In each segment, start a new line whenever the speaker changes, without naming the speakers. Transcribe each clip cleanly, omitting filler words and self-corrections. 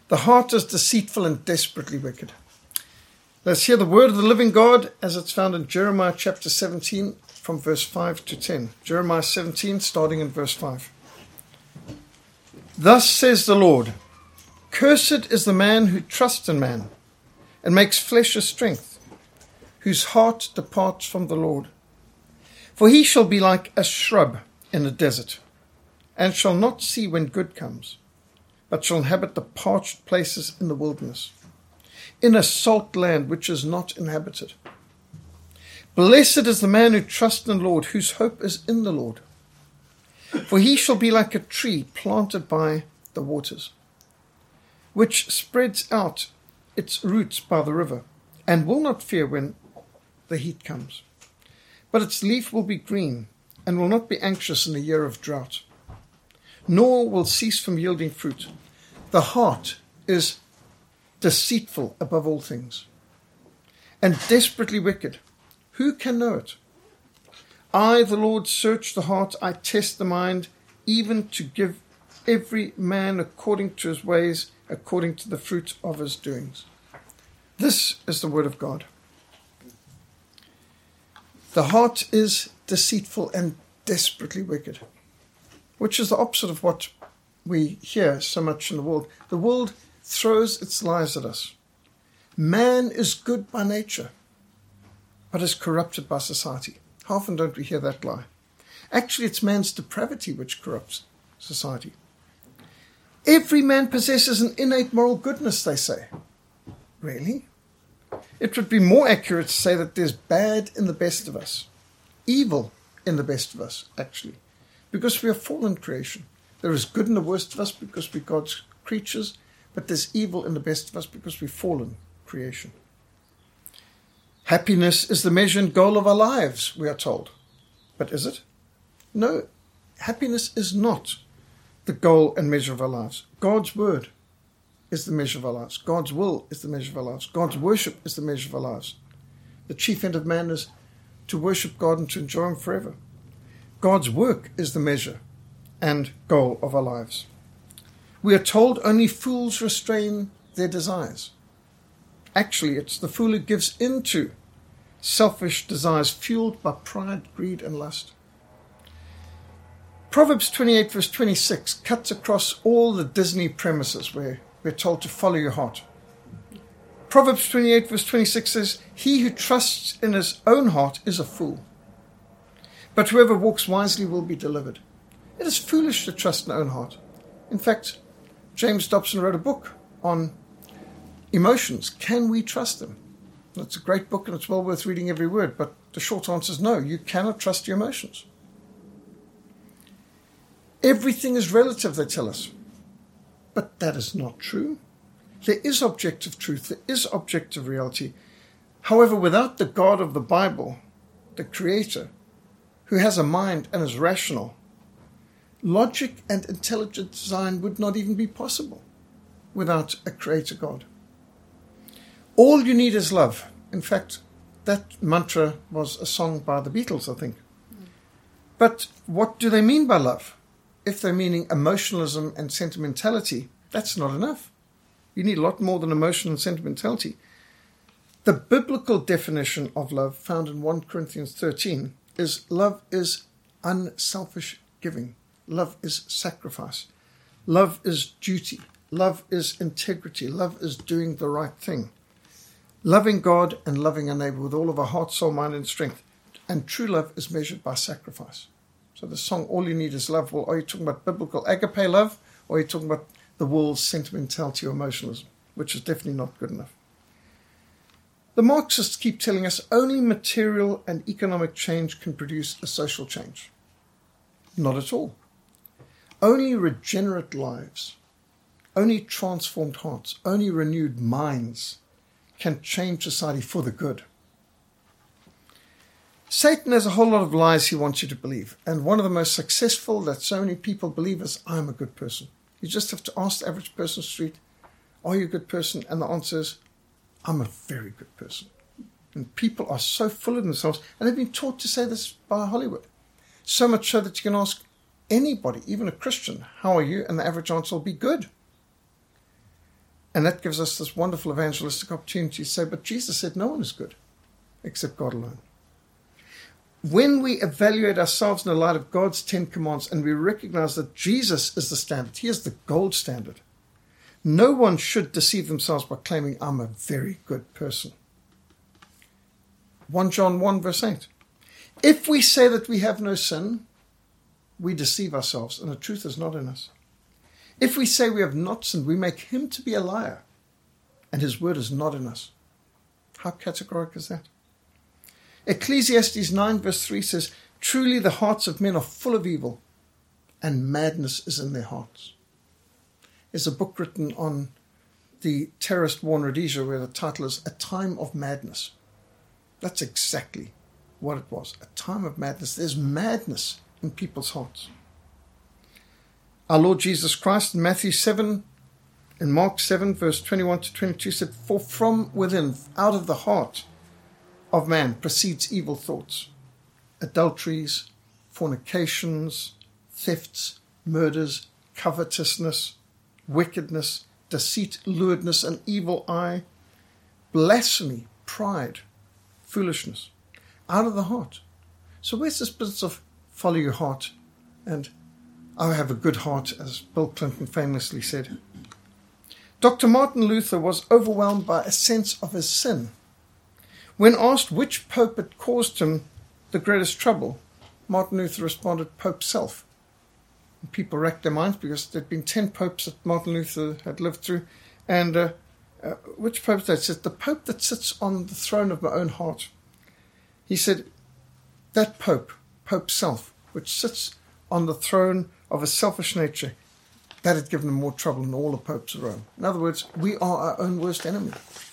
The heart is deceitful and desperately wicked. Let's hear the word of the living God as it's found in Jeremiah chapter 17 from verse 5 to 10. Jeremiah 17 starting in verse 5. Thus says the Lord, cursed is the man who trusts in man and makes flesh his strength, whose heart departs from the Lord. For he shall be like a shrub in the desert, and shall not see when good comes, but shall inhabit the parched places in the wilderness, in a salt land which is not inhabited. Blessed is the man who trusts in the Lord, whose hope is in the Lord. For he shall be like a tree planted by the waters, which spreads out its roots by the river, and will not fear when the heat comes. But its leaf will be green, and will not be anxious in the year of drought, nor will cease from yielding fruit. The heart is deceitful above all things, and desperately wicked. Who can know it? I, the Lord, search the heart, I test the mind, even to give every man according to his ways, according to the fruit of his doings. This is the word of God. The heart is deceitful and desperately wicked, which is the opposite of what we hear so much in the world. The world throws its lies at us. Man is good by nature, but is corrupted by society. How often don't we hear that lie? Actually, it's man's depravity which corrupts society. Every man possesses an innate moral goodness, they say. Really? It would be more accurate to say that there's bad in the best of us, evil in the best of us, actually, because we are fallen creation. There is good in the worst of us because we're God's creatures, but there's evil in the best of us because we're fallen creation. Happiness is the measure and goal of our lives, we are told. But is it? No, happiness is not the goal and measure of our lives. God's word is the measure of our lives. God's will is the measure of our lives. God's worship is the measure of our lives. The chief end of man is to worship God and to enjoy him forever. God's work is the measure and goal of our lives. We are told only fools restrain their desires. Actually, it's the fool who gives into selfish desires fueled by pride, greed, and lust. Proverbs 28 verse 26 cuts across all the Disney premises where we're told to follow your heart. Proverbs 28 verse 26 says, he who trusts in his own heart is a fool, but whoever walks wisely will be delivered. It is foolish to trust in our own heart. In fact, James Dobson wrote a book on emotions. Can we trust them? It's a great book and it's well worth reading every word, but the short answer is no, you cannot trust your emotions. Everything is relative, they tell us. But that is not true. There is objective truth, there is objective reality. However, without the God of the Bible, the Creator, who has a mind and is rational, logic and intelligent design would not even be possible without a Creator God. All you need is love. In fact, that mantra was a song by the Beatles, I think. But what do they mean by love? If they're meaning emotionalism and sentimentality, that's not enough. You need a lot more than emotion and sentimentality. The biblical definition of love found in 1 Corinthians 13 is love is unselfish giving. Love is sacrifice. Love is duty. Love is integrity. Love is doing the right thing. Loving God and loving our neighbor with all of our heart, soul, mind, and strength. And true love is measured by sacrifice. So the song, All You Need Is Love, well, are you talking about biblical agape love, or are you talking about the world's sentimentality or emotionalism, which is definitely not good enough? The Marxists keep telling us only material and economic change can produce a social change. Not at all. Only regenerate lives, only transformed hearts, only renewed minds can change society for the good. Satan has a whole lot of lies he wants you to believe. And one of the most successful that so many people believe is, I'm a good person. You just have to ask the average person on the street, are you a good person? And the answer is, I'm a very good person. And people are so full of themselves, and they've been taught to say this by Hollywood. So much so that you can ask anybody, even a Christian, how are you? And the average answer will be good. And that gives us this wonderful evangelistic opportunity to say, but Jesus said no one is good except God alone. When we evaluate ourselves in the light of God's 10 commands and we recognize that Jesus is the standard, he is the gold standard, no one should deceive themselves by claiming, I'm a very good person. 1 John 1 verse 8. If we say that we have no sin, we deceive ourselves and the truth is not in us. If we say we have not sinned, we make him to be a liar and his word is not in us. How categorical is that? Ecclesiastes 9 verse 3 says, truly the hearts of men are full of evil and madness is in their hearts. There's a book written on the terrorist war in Rhodesia where the title is A Time of Madness. That's exactly what it was, a time of madness. There's madness in people's hearts. Our Lord Jesus Christ in Matthew 7, in Mark 7 verse 21 to 22 said, for from within, out of the heart of man proceeds evil thoughts, adulteries, fornications, thefts, murders, covetousness, wickedness, deceit, lewdness, an evil eye, blasphemy, pride, foolishness, out of the heart. So where's this business of follow your heart and I have a good heart, as Bill Clinton famously said? Dr. Martin Luther was overwhelmed by a sense of his sin. When asked which pope had caused him the greatest trouble, Martin Luther responded, Pope self. And people racked their minds because there had been 10 popes that Martin Luther had lived through. And which pope that? He said, the pope that sits on the throne of my own heart. He said, that pope, Pope self, which sits on the throne of a selfish nature, that had given him more trouble than all the popes of Rome. In other words, we are our own worst enemy.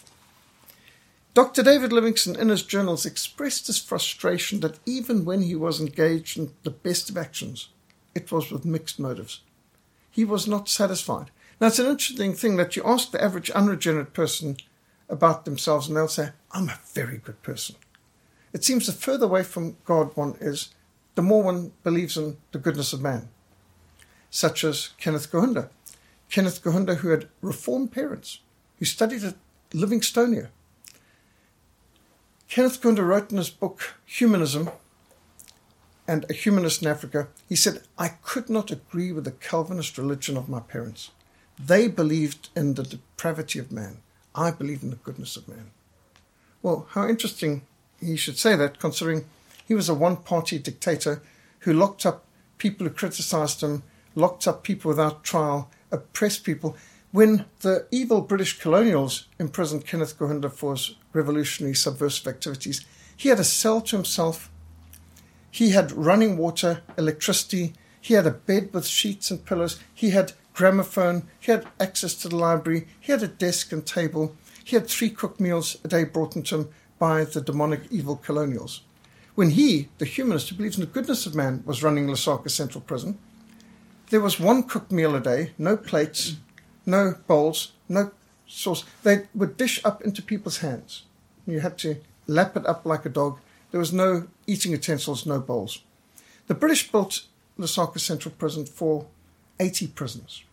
Dr. David Livingstone in his journals expressed his frustration that even when he was engaged in the best of actions, it was with mixed motives. He was not satisfied. Now it's an interesting thing that you ask the average unregenerate person about themselves and they'll say, I'm a very good person. It seems the further away from God one is, the more one believes in the goodness of man. Such as Kenneth Kaunda. Kenneth Kaunda, who had reformed parents, who studied at Livingstonia. Kenneth Kaunda wrote in his book, Humanism and a Humanist in Africa, he said, I could not agree with the Calvinist religion of my parents. They believed in the depravity of man. I believe in the goodness of man. Well, how interesting he should say that, considering he was a one-party dictator who locked up people who criticized him, locked up people without trial, oppressed people. When the evil British colonials imprisoned Kenneth Kaunda for his revolutionary subversive activities, he had a cell to himself. He had running water, electricity. He had a bed with sheets and pillows. He had gramophone. He had access to the library. He had a desk and table. He had 3 cooked meals a day brought into him by the demonic evil colonials. When he, the humanist who believes in the goodness of man, was running Lusaka Central Prison, there was 1 cooked meal a day, no plates, no bowls, no sauce. They would dish up into people's hands. You had to lap it up like a dog. There was no eating utensils, no bowls. The British built Lusaka Central Prison for 80 prisoners.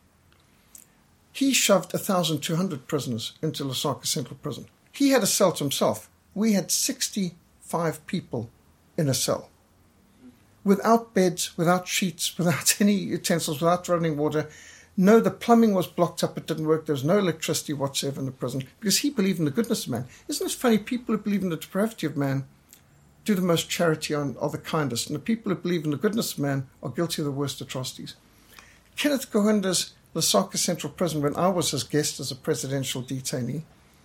He shoved 1,200 prisoners into Lusaka Central Prison. He had a cell to himself. We had 65 people in a cell. Without beds, without sheets, without any utensils, without running water. No, the plumbing was blocked up, it didn't work. There was no electricity whatsoever in the prison because he believed in the goodness of man. Isn't it funny? People who believe in the depravity of man do the most charity and are the kindest. And the people who believe in the goodness of man are guilty of the worst atrocities. Kenneth Kaunda's Lusaka Central Prison, when I was his guest as a presidential detainee,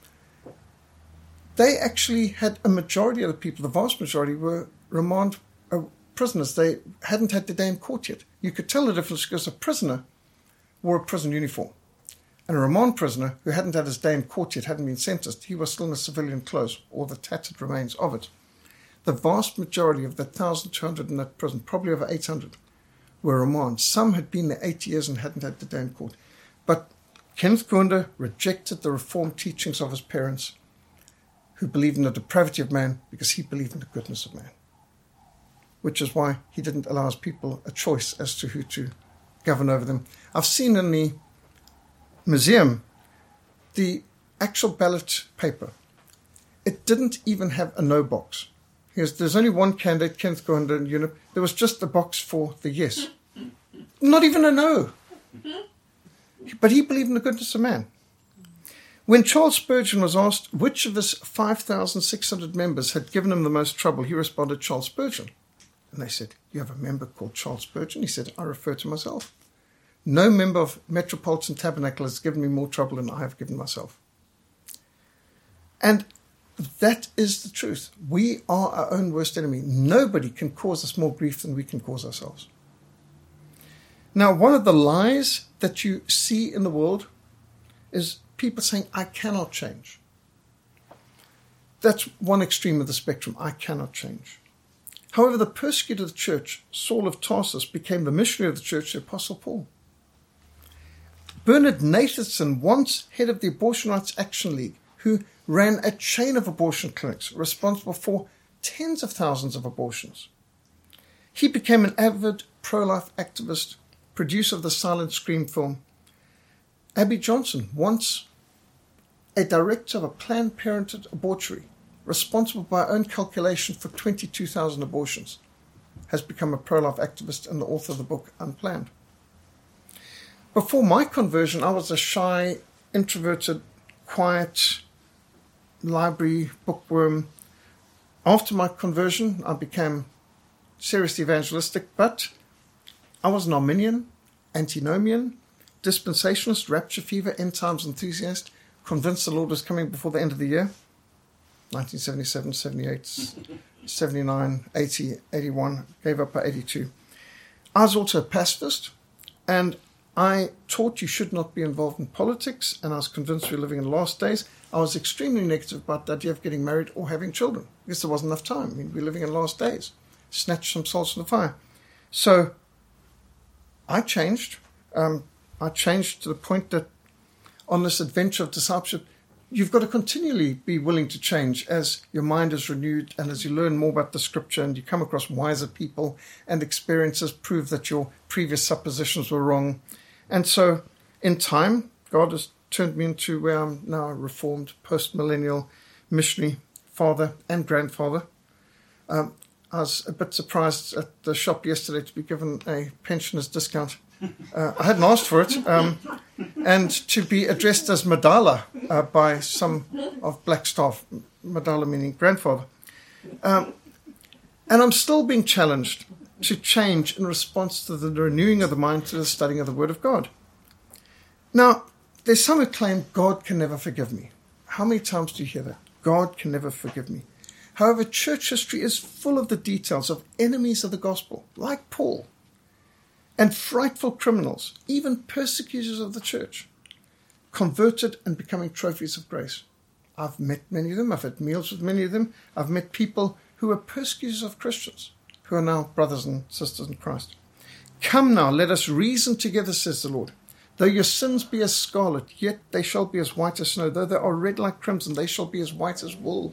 they actually had a majority of the people, the vast majority, were remand prisoners. They hadn't had the day in court yet. You could tell the difference because a prisoner wore a prison uniform. And a remand prisoner who hadn't had his day in court yet, hadn't been sentenced, he was still in the civilian clothes, or the tattered remains of it. The vast majority of the 1,200 in that prison, probably over 800, were remand. Some had been there 8 years and hadn't had the day in court. But Kenneth Kaunda rejected the reformed teachings of his parents, who believed in the depravity of man because he believed in the goodness of man. Which is why he didn't allow his people a choice as to who to govern over them. I've seen in the museum the actual ballot paper, it didn't even have a no box. There's only one candidate, Kenneth Kaunda and UNIP. There was just a box for the yes. Not even a no. But he believed in the goodness of man. When Charles Spurgeon was asked which of his 5,600 members had given him the most trouble, he responded, Charles Spurgeon. And they said, you have a member called Charles Spurgeon? He said, I refer to myself. No member of Metropolitan Tabernacle has given me more trouble than I have given myself. And that is the truth. We are our own worst enemy. Nobody can cause us more grief than we can cause ourselves. Now, one of the lies that you see in the world is people saying, I cannot change. That's one extreme of the spectrum. I cannot change. However, the persecutor of the church, Saul of Tarsus, became the missionary of the church, the Apostle Paul. Bernard Nathanson, once head of the Abortion Rights Action League, who ran a chain of abortion clinics responsible for tens of thousands of abortions. He became an avid pro-life activist, producer of the Silent Scream film. Abby Johnson, once a director of a Planned Parenthood abortory, responsible by her own calculation for 22,000 abortions, has become a pro-life activist and the author of the book Unplanned. Before my conversion, I was a shy, introverted, quiet, library bookworm. After my conversion, I became seriously evangelistic, but I was an Arminian, antinomian, dispensationalist, rapture fever, end times enthusiast, convinced the Lord was coming before the end of the year. 1977, 78, 79, 80, 81, gave up by 82. I was also a pacifist, and I taught you should not be involved in politics, and I was convinced we were living in the last days. I was extremely negative about the idea of getting married or having children, because there wasn't enough time. I mean, we're living in the last days. Snatch some salt from the fire. So I changed. I changed to the point that on this adventure of discipleship, you've got to continually be willing to change as your mind is renewed and as you learn more about the scripture and you come across wiser people and experiences prove that your previous suppositions were wrong. And so in time, God has turned me into where I'm now a reformed, post-millennial missionary father and grandfather. I was a bit surprised at the shop yesterday to be given a pensioner's discount. I hadn't asked for it. And to be addressed as Madala by some of black staff, Madala meaning grandfather. And I'm still being challenged to change in response to the renewing of the mind, to the studying of the Word of God. Now, there's some who claim God can never forgive me. How many times do you hear that? God can never forgive me. However, church history is full of the details of enemies of the gospel, like Paul, and frightful criminals, even persecutors of the church, converted and becoming trophies of grace. I've met many of them. I've had meals with many of them. I've met people who were persecutors of Christians, who are now brothers and sisters in Christ. Come now, let us reason together, says the Lord. Though your sins be as scarlet, yet they shall be as white as snow. Though they are red like crimson, they shall be as white as wool.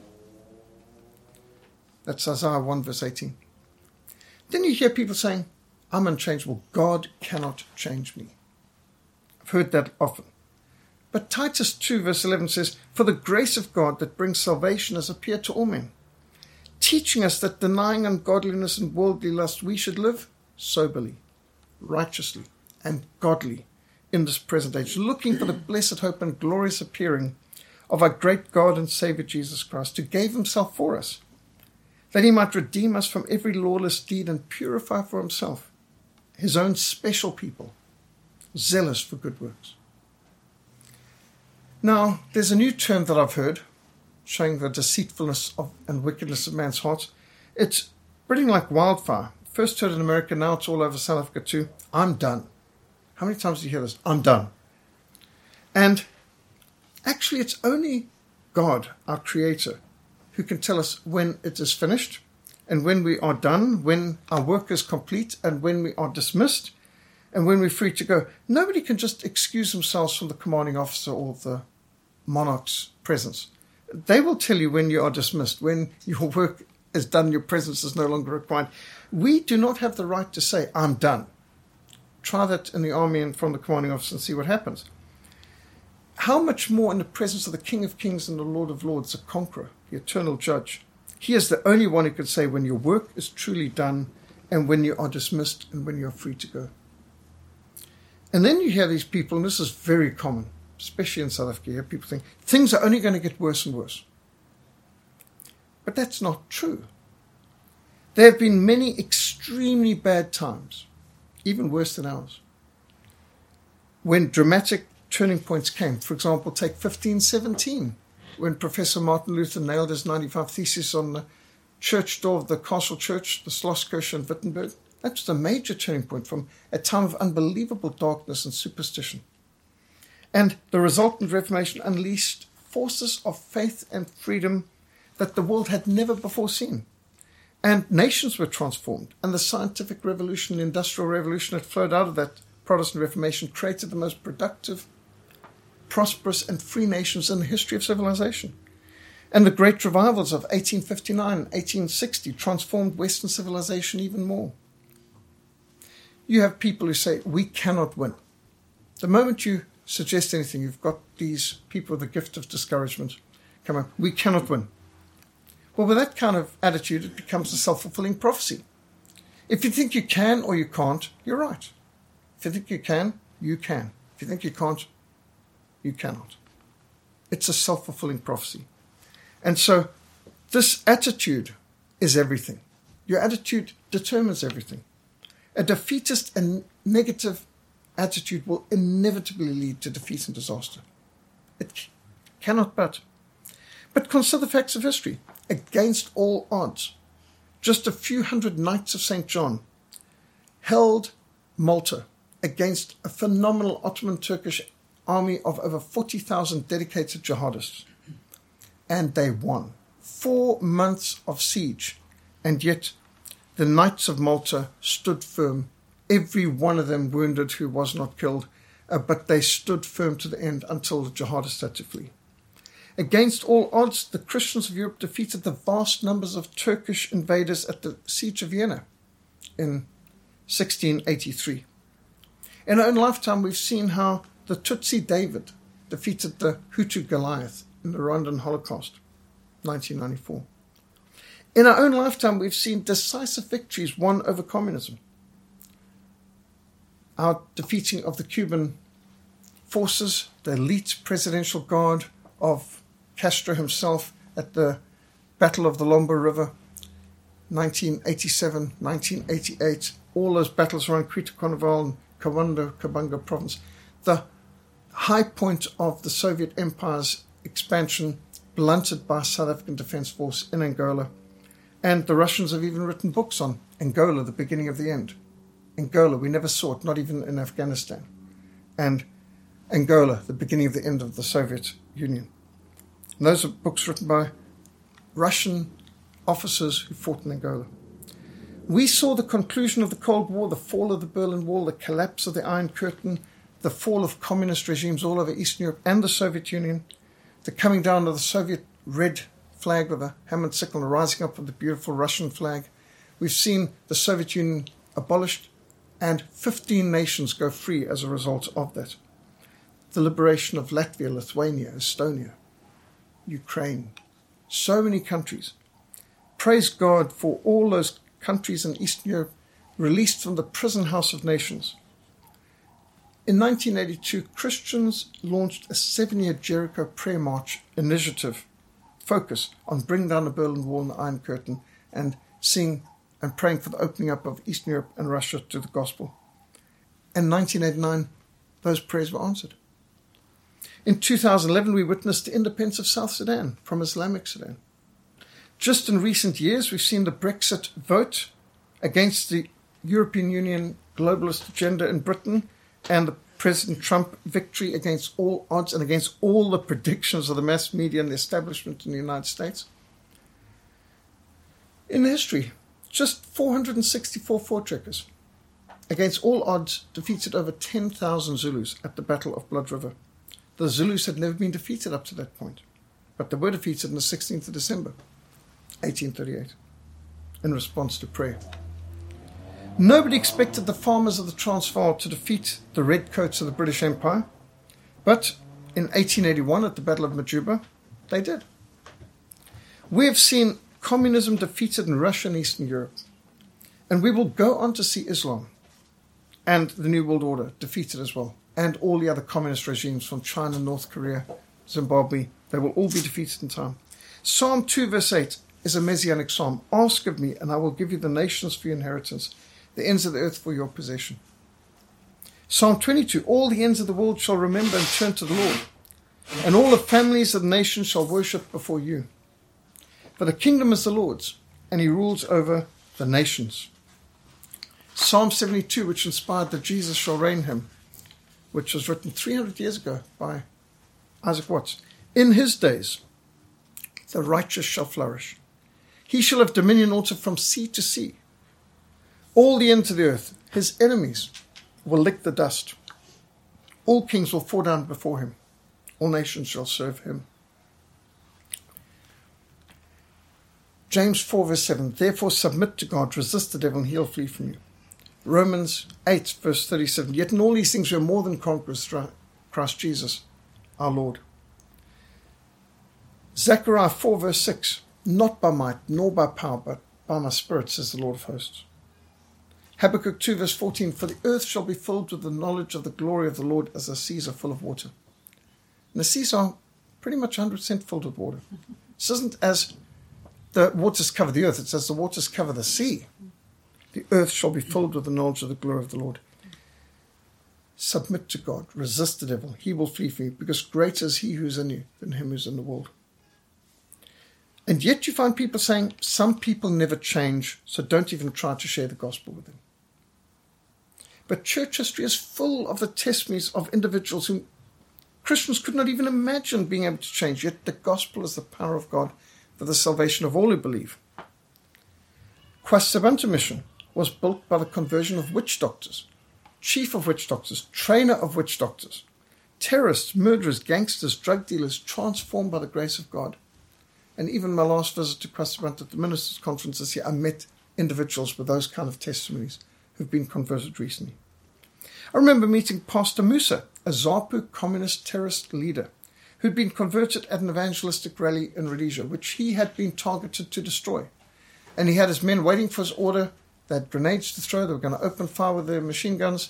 That's Isaiah 1 verse 18. Then you hear people saying, I'm unchangeable. God cannot change me. I've heard that often. But Titus 2 verse 11 says, for the grace of God that brings salvation has appeared to all men, teaching us that denying ungodliness and worldly lust, we should live soberly, righteously, and godly in this present age, looking for the blessed hope and glorious appearing of our great God and Savior Jesus Christ, who gave himself for us, that he might redeem us from every lawless deed and purify for himself his own special people, zealous for good works. Now, there's a new term that I've heard, showing the deceitfulness and wickedness of man's hearts. It's spreading like wildfire. First heard in America, now it's all over South Africa too. I'm done. How many times do you hear this? I'm done. And actually, it's only God, our Creator, who can tell us when it is finished and when we are done, when our work is complete and when we are dismissed and when we're free to go. Nobody can just excuse themselves from the commanding officer or the monarch's presence. They will tell you when you are dismissed, when your work is done, your presence is no longer required. We do not have the right to say, I'm done. Try that in the army and from the commanding officer and see what happens. how much more in the presence of the King of Kings and the Lord of Lords, the conqueror, the eternal judge. He is the only one who can say when your work is truly done and when you are dismissed and when you are free to go. And then you hear these people, and this is very common, especially in South Africa, you hear people think things are only going to get worse and worse. But that's not true. There have been many extremely bad times, even worse than ours, when dramatic turning points came. For example, take 1517, when Professor Martin Luther nailed his 95 Theses on the church door of the Castle Church, the Schlosskirche in Wittenberg. That was a major turning point from a time of unbelievable darkness and superstition. And the resultant Reformation unleashed forces of faith and freedom that the world had never before seen. And nations were transformed, and the scientific revolution, the industrial revolution that flowed out of that Protestant Reformation created the most productive, prosperous and free nations in the history of civilization. And the great revivals of 1859 and 1860 transformed Western civilization even more. You have people who say, we cannot win. The moment you suggest anything, you've got these people with the gift of discouragement. Come on, we cannot win. Well, with that kind of attitude, it becomes a self-fulfilling prophecy. If you think you can or you can't, you're right. If you think you can, you can. If you think you can't, you cannot. It's a self-fulfilling prophecy. And so this attitude is everything. Your attitude determines everything. A defeatist and negative attitude will inevitably lead to defeat and disaster. It cannot but. But consider the facts of history. Against all odds, just a few hundred Knights of St. John held Malta against a phenomenal Ottoman Turkish army of over 40,000 dedicated jihadists. And they won. 4 months of siege. And yet the Knights of Malta stood firm, every one of them wounded who was not killed, but they stood firm to the end until the jihadists had to flee. Against all odds, the Christians of Europe defeated the vast numbers of Turkish invaders at the Siege of Vienna in 1683. In our own lifetime, we've seen how the Tutsi David defeated the Hutu Goliath in the Rwandan Holocaust, 1994. In our own lifetime, we've seen decisive victories won over communism. Our defeating of the Cuban forces, the elite presidential guard of Castro himself at the Battle of the Lombo River, 1987, 1988, all those battles around Quito Carnival and Kabanga province. The high point of the Soviet Empire's expansion, blunted by South African Defence Force in Angola. And the Russians have even written books on Angola, the beginning of the end. Angola, we never saw it, not even in Afghanistan. And Angola, the beginning of the end of the Soviet Union. And those are books written by Russian officers who fought in Angola. We saw the conclusion of the Cold War, the fall of the Berlin Wall, the collapse of the Iron Curtain, the fall of communist regimes all over Eastern Europe and the Soviet Union, the coming down of the Soviet red flag with a hammer and sickle, and the rising up of the beautiful Russian flag. We've seen the Soviet Union abolished and 15 nations go free as a result of that. The liberation of Latvia, Lithuania, Estonia, Ukraine, so many countries. Praise God for all those countries in Eastern Europe released from the prison house of nations. In 1982, Christians launched a 7-year Jericho Prayer March initiative focused on bringing down the Berlin Wall and the Iron Curtain and seeing and praying for the opening up of Eastern Europe and Russia to the gospel. In 1989, those prayers were answered. In 2011, we witnessed the independence of South Sudan from Islamic Sudan. Just in recent years, we've seen the Brexit vote against the European Union globalist agenda in Britain and the President Trump victory against all odds and against all the predictions of the mass media and the establishment in the United States. In history, just 464 Voortrekkers, against all odds, defeated over 10,000 Zulus at the Battle of Blood River. The Zulus had never been defeated up to that point, but they were defeated on the 16th of December, 1838, in response to prayer. Nobody expected the farmers of the Transvaal to defeat the redcoats of the British Empire, but in 1881 at the Battle of Majuba? They did. We have seen communism defeated in Russia and Eastern Europe. And we will go on to see Islam and the New World Order defeated as well. And all the other communist regimes from China, North Korea, Zimbabwe, they will all be defeated in time. Psalm 2 verse 8 is a messianic psalm. Ask of me, and I will give you the nations for your inheritance, the ends of the earth for your possession. Psalm 22, all the ends of the world shall remember and turn to the Lord, and all the families of the nations shall worship before you. For the kingdom is the Lord's, and he rules over the nations. Psalm 72, which inspired the Jesus Shall Reign hymn, which was written 300 years ago by Isaac Watts. In his days, the righteous shall flourish. He shall have dominion also from sea to sea. All the ends of the earth, his enemies, will lick the dust. All kings will fall down before him. All nations shall serve him. James 4 verse 7, therefore submit to God, resist the devil, and he'll flee from you. Romans 8 verse 37, yet in all these things we are more than conquerors through Christ Jesus, our Lord. Zechariah 4 verse 6, not by might nor by power, but by my spirit, says the Lord of hosts. Habakkuk 2 verse 14, for the earth shall be filled with the knowledge of the glory of the Lord as the seas are full of water. And the seas are pretty much 100% filled with water. This isn't as the waters cover the earth, it's as the waters cover the sea. The earth shall be filled with the knowledge of the glory of the Lord. Submit to God, resist the devil, he will flee from you, because greater is he who is in you than him who is in the world. And yet you find people saying, some people never change, so don't even try to share the gospel with them. But church history is full of the testimonies of individuals whom Christians could not even imagine being able to change, yet the gospel is the power of God for the salvation of all who believe. Kwasabanta Mission was built by the conversion of witch doctors, chief of witch doctors, trainer of witch doctors, terrorists, murderers, gangsters, drug dealers, transformed by the grace of God. And even my last visit to Kwasabanta at the ministers' conference this year, I met individuals with those kind of testimonies who've been converted recently. I remember meeting Pastor Musa, a ZAPU communist terrorist leader, who'd been converted at an evangelistic rally in Rhodesia, which he had been targeted to destroy. And he had his men waiting for his order. They had grenades to throw. They were going to open fire with their machine guns.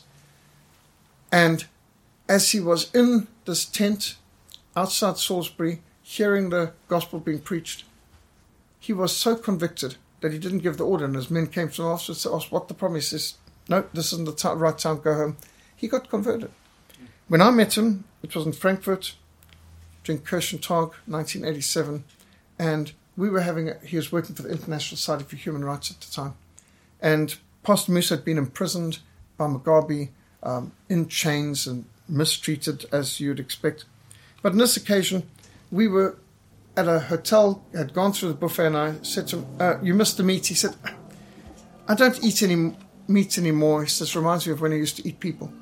And as he was in this tent outside Salisbury, hearing the gospel being preached, he was so convicted that he didn't give the order. And his men came to him afterwards to ask what the problem is. He says, no, this isn't the right time, go home. He got converted. When I met him, it was in Frankfurt during Kirchentag, 1987, and he was working for the International Society for Human Rights at the time. And Pastor Musa had been imprisoned by Mugabe, in chains and mistreated as you'd expect. But on this occasion, we were at a hotel, had gone through the buffet, and I said to him, you missed the meat. He said, I don't eat any meat anymore. He says, reminds me of when I used to eat people.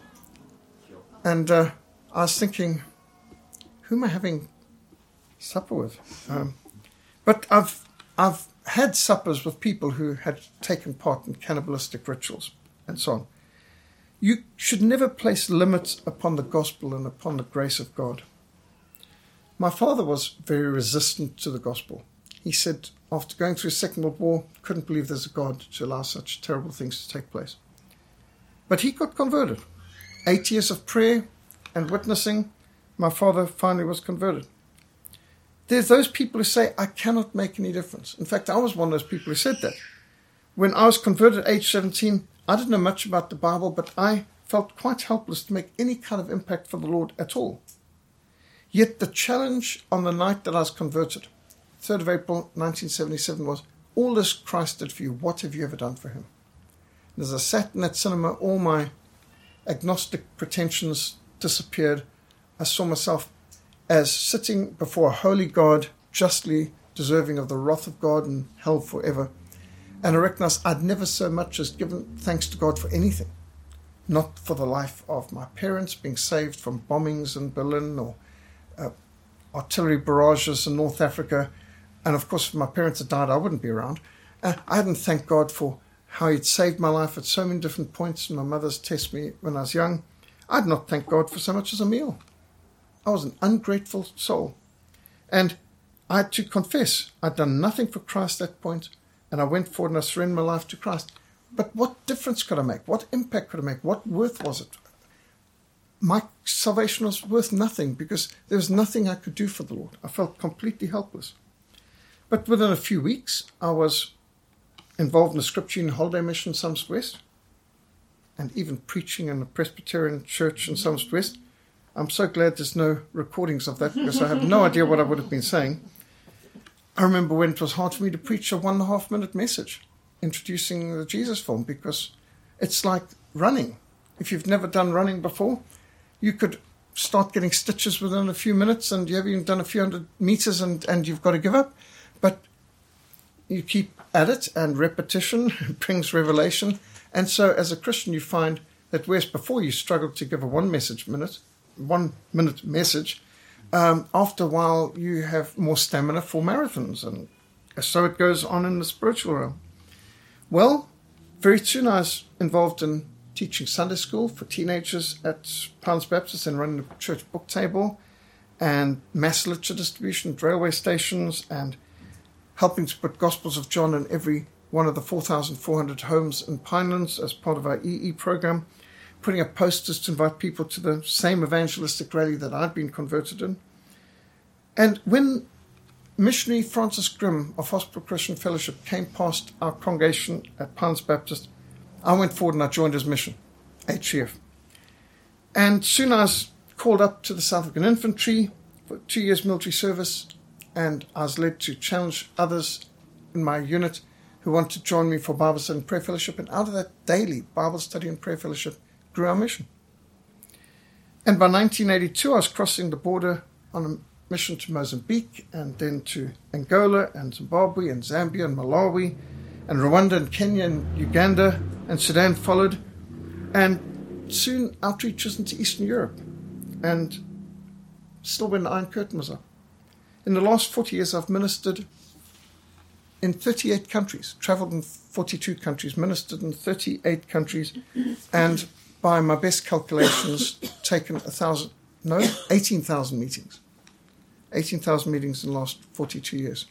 And I was thinking, who am I having supper with? But I've had suppers with people who had taken part in cannibalistic rituals and so on. You should never place limits upon the gospel and upon the grace of God. My father was very resistant to the gospel. He said, after going through the Second World War, couldn't believe there's a God to allow such terrible things to take place. But he got converted. 8 years of prayer and witnessing, my father finally was converted. There's those people who say, I cannot make any difference. In fact, I was one of those people who said that. When I was converted at age 17, I didn't know much about the Bible, but I felt quite helpless to make any kind of impact for the Lord at all. Yet the challenge on the night that I was converted, 3rd of April 1977, was, all this Christ did for you, what have you ever done for him? And as I sat in that cinema, all my agnostic pretensions disappeared. I saw myself as sitting before a holy God, justly deserving of the wrath of God and hell forever. And I recognized I'd never so much as given thanks to God for anything. Not for the life of my parents being saved from bombings in Berlin or artillery barrages in North Africa. And of course, if my parents had died, I wouldn't be around. I hadn't thanked God for how he'd saved my life at so many different points in my mother's testimony when I was young. I'd not thanked God for so much as a meal. I was an ungrateful soul. And I had to confess, I'd done nothing for Christ at that point, and I went forward and I surrendered my life to Christ. But what difference could I make? What impact could I make? What worth was it? My salvation was worth nothing because there was nothing I could do for the Lord. I felt completely helpless. But within a few weeks, I was involved in a scripture union holiday mission in Somerset West, and even preaching in a Presbyterian church in Somerset West. I'm so glad there's no recordings of that because I have no idea what I would have been saying. I remember when it was hard for me to preach a 1.5 minute message introducing the Jesus film, because it's like running. If you've never done running before, you could start getting stitches within a few minutes and you haven't even done a few hundred meters and you've got to give up. But you keep at it, and repetition brings revelation. And so as a Christian, you find that whereas before you struggled to give a 1 minute message, after a while you have more stamina for marathons, and so it goes on in the spiritual realm. Well, very soon I was involved in teaching Sunday school for teenagers at Pounds Baptist and running the church book table and mass literature distribution at railway stations and helping to put Gospels of John in every one of the 4,400 homes in Pinelands as part of our EE program, putting up posters to invite people to the same evangelistic rally that I'd been converted in. And when missionary Francis Grimm of Hospital Christian Fellowship came past our congregation at Pounds Baptist, I went forward and I joined his mission, HCF. And soon I was called up to the South African Infantry for 2 years military service, and I was led to challenge others in my unit who wanted to join me for Bible study and prayer fellowship. And out of that daily Bible study and prayer fellowship grew our mission. And by 1982, I was crossing the border on a mission to Mozambique and then to Angola and Zimbabwe and Zambia and Malawi and Rwanda and Kenya and Uganda and Sudan followed. And soon outreaches into Eastern Europe. And still when the Iron Curtain was up. In the last 40 years, I've ministered in 38 countries, traveled in 42 countries, ministered in 38 countries, and by my best calculations, taken 18,000 meetings. 18,000 meetings in the last 42 years.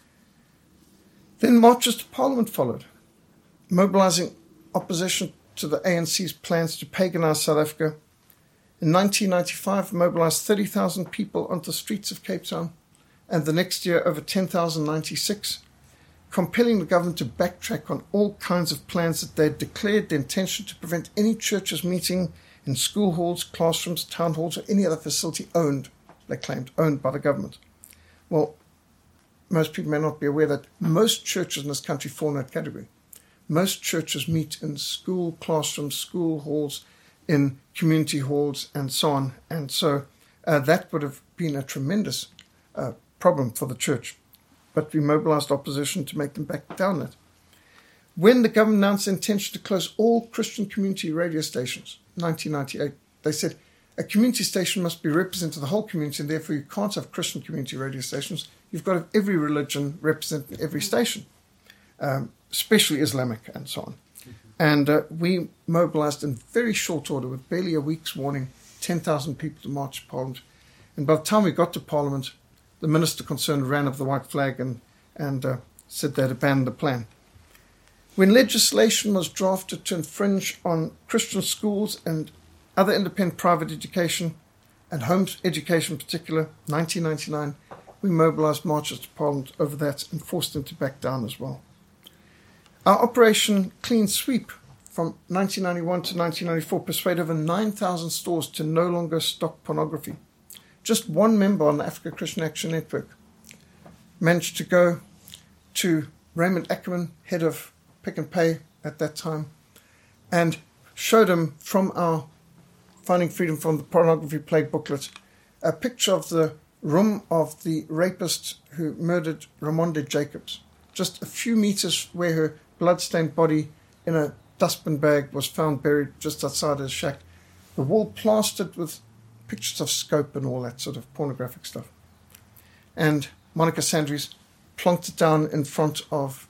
Then marches to Parliament followed, mobilizing opposition to the ANC's plans to paganize South Africa. In 1995, mobilized 30,000 people onto the streets of Cape Town, and the next year over 10,096, compelling the government to backtrack on all kinds of plans that they'd declared their intention to prevent any churches meeting in school halls, classrooms, town halls, or any other facility owned, they claimed, owned by the government. Well, most people may not be aware that most churches in this country fall in that category. Most churches meet in school classrooms, school halls, in community halls, and so on. And so that would have been a tremendous problem for the church. But we mobilized opposition to make them back down that. When the government announced the intention to close all Christian community radio stations, 1998, they said a community station must be represented to the whole community, and therefore you can't have Christian community radio stations. You've got to have every religion represented in every station, especially Islamic and so on. And we mobilized in very short order, with barely a week's warning, 10,000 people to march to Parliament. And by the time we got to Parliament, the minister concerned ran of the white flag and said they'd abandoned the plan. When legislation was drafted to infringe on Christian schools and other independent private education, and home education in particular, 1999, we mobilized marches to Parliament over that and forced them to back down as well. Our Operation Clean Sweep from 1991 to 1994 persuaded over 9,000 stores to no longer stock pornography. Just one member on the Africa Christian Action Network managed to go to Raymond Ackerman, head of Pick and Pay at that time, and showed him from our Finding Freedom from the Pornography Plague booklet a picture of the room of the rapist who murdered Ramonde Jacobs. Just a few meters where her blood-stained body in a dustbin bag was found buried just outside her shack. The wall plastered with pictures of scope and all that sort of pornographic stuff. And Monica Sandries plonked it down in front of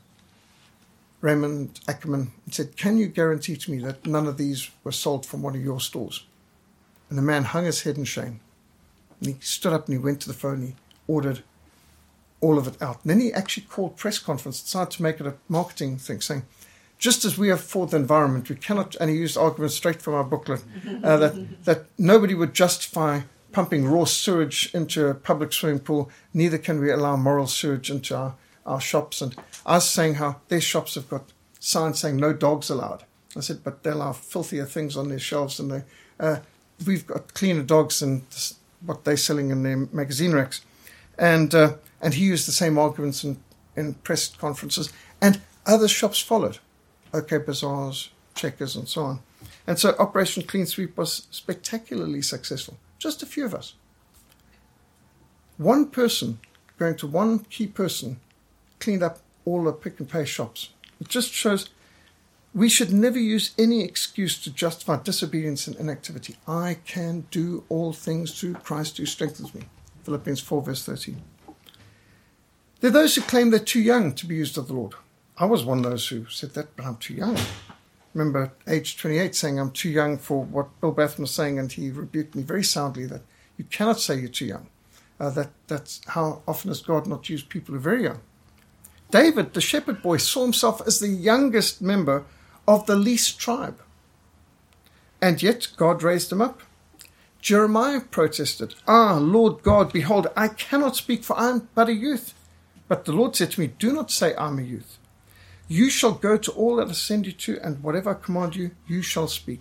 Raymond Ackerman and said, "Can you guarantee to me that none of these were sold from one of your stores?" And the man hung his head in shame. And he stood up and he went to the phone and he ordered all of it out. And then he actually called press conference, decided to make it a marketing thing, saying, just as we are for the environment, we cannot, and he used arguments straight from our booklet, that nobody would justify pumping raw sewage into a public swimming pool, neither can we allow moral sewage into our shops. And I was saying how their shops have got signs saying no dogs allowed. I said, but they allow filthier things on their shelves, and we've got cleaner dogs than what they're selling in their magazine racks. And he used the same arguments in press conferences, and other shops followed. OK Bazaars, Checkers, and so on. And so Operation Clean Sweep was spectacularly successful. Just a few of us. One person, going to one key person, cleaned up all the pick and pay shops. It just shows we should never use any excuse to justify disobedience and inactivity. I can do all things through Christ who strengthens me. Philippians 4 verse 13. There are those who claim they're too young to be used of the Lord. I was one of those who said that, but I'm too young. Remember at age 28 saying I'm too young for what Bill Batham was saying, and he rebuked me very soundly that you cannot say you're too young. That's how often has God not used people who are very young. David, the shepherd boy, saw himself as the youngest member of the least tribe. And yet God raised him up. Jeremiah protested, Lord God, behold, I cannot speak, for I am but a youth. But the Lord said to me, do not say I'm a youth. You shall go to all that I send you to, and whatever I command you, you shall speak.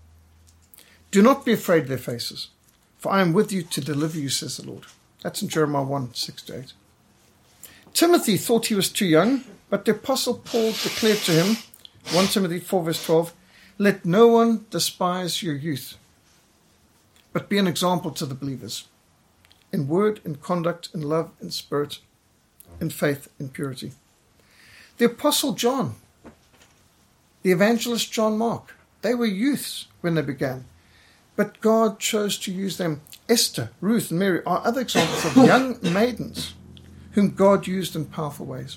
Do not be afraid of their faces, for I am with you to deliver you, says the Lord. That's in Jeremiah 1, 6-8. Timothy thought he was too young, but the Apostle Paul declared to him, 1 Timothy 4, verse 12, let no one despise your youth, but be an example to the believers, in word, in conduct, in love, in spirit, in faith, in purity. The Apostle John, the evangelist John Mark, they were youths when they began, but God chose to use them. Esther, Ruth, and Mary are other examples of young maidens whom God used in powerful ways.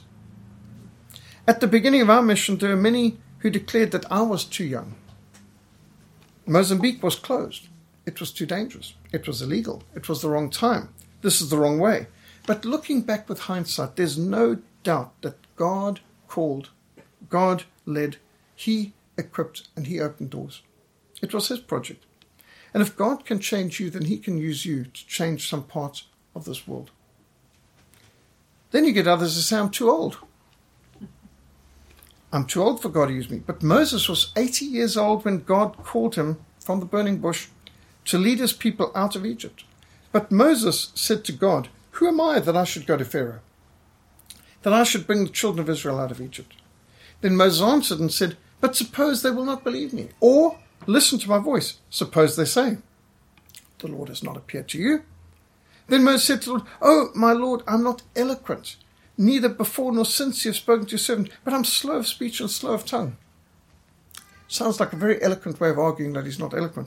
At the beginning of our mission, there were many who declared that I was too young. Mozambique was closed. It was too dangerous. It was illegal. It was the wrong time. This is the wrong way. But looking back with hindsight, there's no doubt that God called, God led, He equipped, and He opened doors. It was His project. And if God can change you, then He can use you to change some parts of this world. Then you get others who say, I'm too old. I'm too old for God to use me. But Moses was 80 years old when God called him from the burning bush to lead his people out of Egypt. But Moses said to God, who am I that I should go to Pharaoh, that I should bring the children of Israel out of Egypt? Then Moses answered and said, but suppose they will not believe me, or listen to my voice. Suppose they say, the Lord has not appeared to you. Then Moses said to the Lord, oh, my Lord, I'm not eloquent, neither before nor since you have spoken to your servant, but I'm slow of speech and slow of tongue. Sounds like a very eloquent way of arguing that he's not eloquent.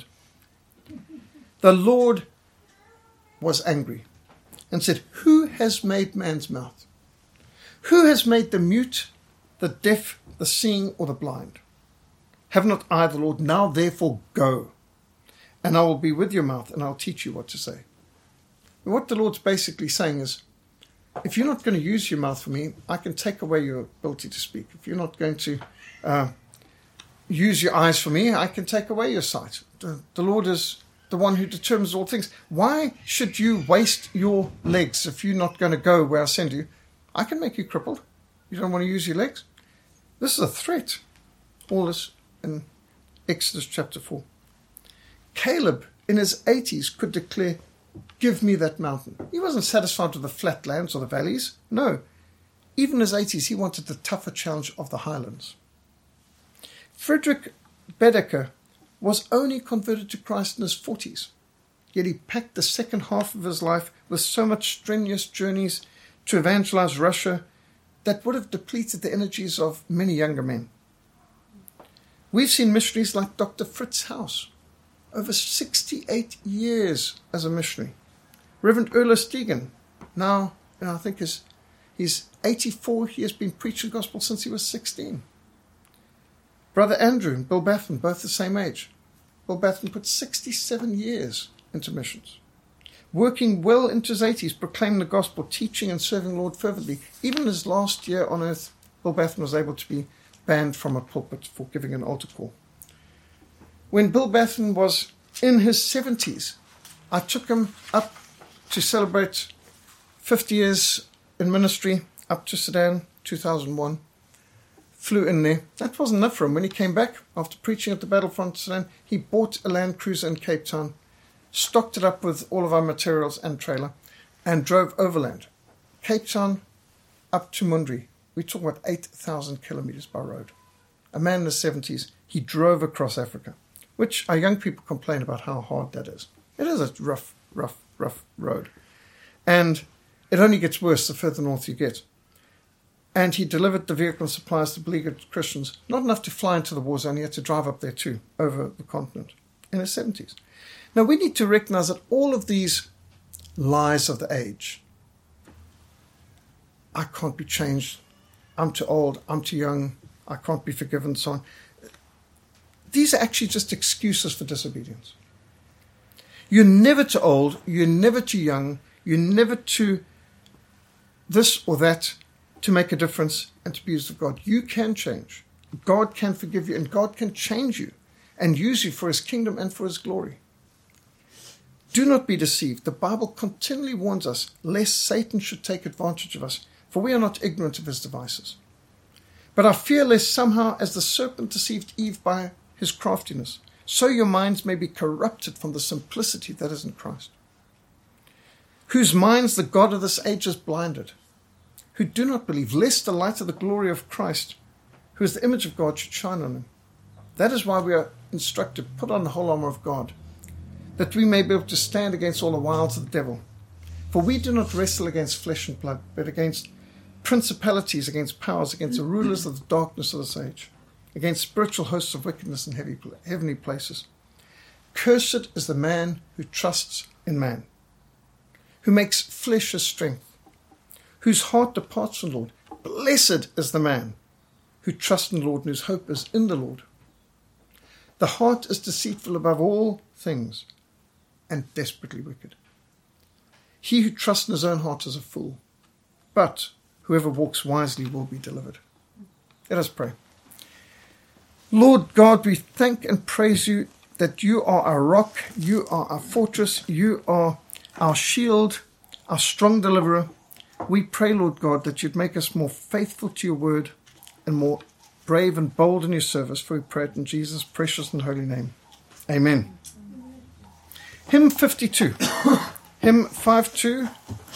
The Lord was angry and said, who has made man's mouth? Who has made the mute, the deaf, the seeing, or the blind? Have not I, the Lord? Now therefore go, and I will be with your mouth, and I'll teach you what to say. And what the Lord's basically saying is, if you're not going to use your mouth for me, I can take away your ability to speak. If you're not going to use your eyes for me, I can take away your sight. The Lord is the one who determines all things. Why should you waste your legs if you're not going to go where I send you? I can make you crippled. You don't want to use your legs? This is a threat. All this in Exodus chapter 4. Caleb, in his 80s, could declare, give me that mountain. He wasn't satisfied with the flat lands or the valleys. No. Even in his 80s, he wanted the tougher challenge of the highlands. Frederick Baedeker was only converted to Christ in his 40s, yet he packed the second half of his life with so much strenuous journeys to evangelize Russia that would have depleted the energies of many younger men. We've seen missionaries like Dr. Fritz Haus, over 68 years as a missionary. Reverend Erla Stegen, now I think he's 84, he has been preaching the gospel since he was 16. Brother Andrew and Bill Batham, both the same age. Bill Batham put 67 years into missions. working well into his 80s, proclaiming the gospel, teaching and serving the Lord fervently. Even his last year on earth, Bill Bathman was able to be banned from a pulpit for giving an altar call. When Bill Bathman was in his 70s, I took him up to celebrate 50 years in ministry, up to Sudan, 2001. Flew in there. That wasn't enough for him. When he came back after preaching at the battlefront Sudan, he bought a Land Cruiser in Cape Town, stocked it up with all of our materials and trailer, and drove overland. Cape Town up to Mundri. We talk about 8,000 kilometers by road. A man in his 70s, he drove across Africa, which our young people complain about how hard that is. It is a rough road. And it only gets worse the further north you get. And he delivered the vehicle and supplies to beleaguered Christians, not enough to fly into the war zone, he had to drive up there too, over the continent, in his 70s. Now we need to recognize that all of these lies of the age, I can't be changed, I'm too old, I'm too young, I can't be forgiven, so on. These are actually just excuses for disobedience. You're never too old, you're never too young, you're never too this or that to make a difference and to be used of God. You can change. God can forgive you and God can change you and use you for his kingdom and for his glory. Do not be deceived. The Bible continually warns us lest Satan should take advantage of us, for we are not ignorant of his devices. But I fear lest somehow, as the serpent deceived Eve by his craftiness, so your minds may be corrupted from the simplicity that is in Christ, whose minds the God of this age has blinded, who do not believe, lest the light of the glory of Christ, who is the image of God, should shine on them. That is why we are instructed, put on the whole armor of God, that we may be able to stand against all the wiles of the devil. For we do not wrestle against flesh and blood, but against principalities, against powers, against the rulers of the darkness of this age, against spiritual hosts of wickedness in heavenly places. Cursed is the man who trusts in man, who makes flesh his strength, whose heart departs from the Lord. Blessed is the man who trusts in the Lord and whose hope is in the Lord. The heart is deceitful above all things and desperately wicked. He who trusts in his own heart is a fool, but whoever walks wisely will be delivered. Let us pray. Lord God, we thank and praise you that you are our rock, you are our fortress, you are our shield, our strong deliverer. We pray, Lord God, that you'd make us more faithful to your word and more brave and bold in your service, for we pray it in Jesus' precious and holy name. Amen. Hymn 52. Hymn 5:2.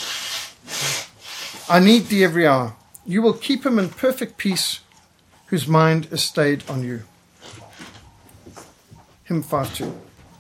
I need thee every hour. You will keep him in perfect peace, whose mind is stayed on you. Hymn 5:2.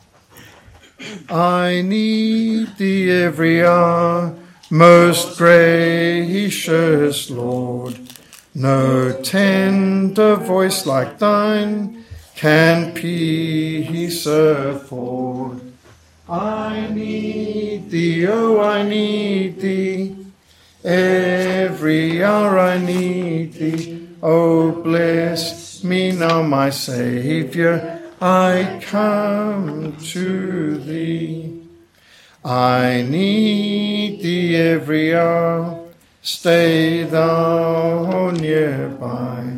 I need thee every hour, most gracious Lord. No tender voice like thine can peace afford. I need thee, oh, I need thee. Every hour I need thee. Oh, bless me now, my Saviour. I come to thee. I need thee every hour. Stay thou nearby.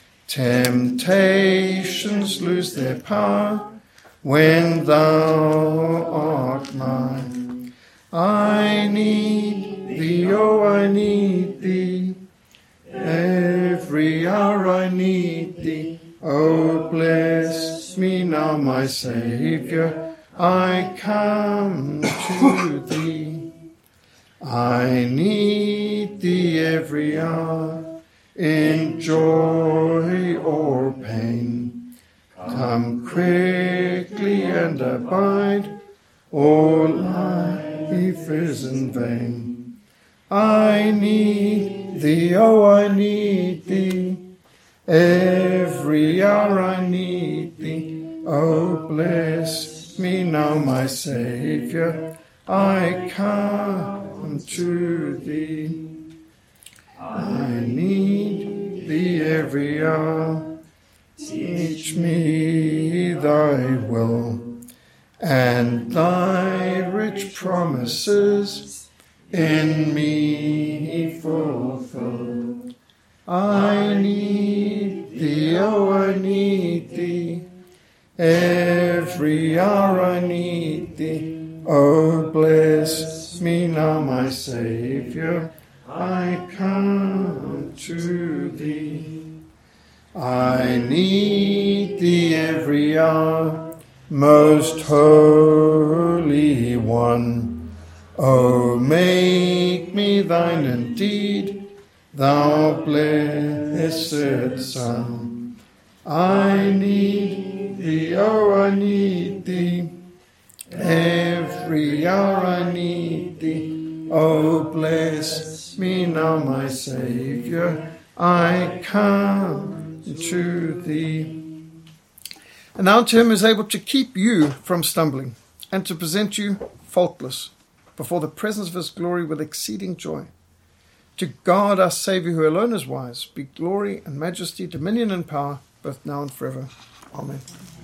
Temptations lose their power when thou art mine. I need thee, oh, I need thee. Every hour I need thee. Oh, bless me now, my Saviour. I come to thee. I need thee every hour, in joy or pain. Come quickly and abide, or life is in vain. I need thee, oh, I need thee. Every hour I need thee. Oh, bless me now, my Saviour. I come to thee. I need thee every hour. Teach me thy will, and thy rich promises in me fulfill. I need thee, oh, I need thee. Every hour I need thee. Oh, bless me now, my Saviour. I come to thee. I need thee every hour, most holy one. Oh, make me thine indeed, thou blessed Son. I need thee, oh, I need thee. Every hour I need thee. Oh, bless me now, my Saviour. I come to thee. And now to him is able to keep you from stumbling and to present you faultless before the presence of his glory with exceeding joy. To God our Saviour, who alone is wise, be glory and majesty, dominion and power, both now and forever. Amen.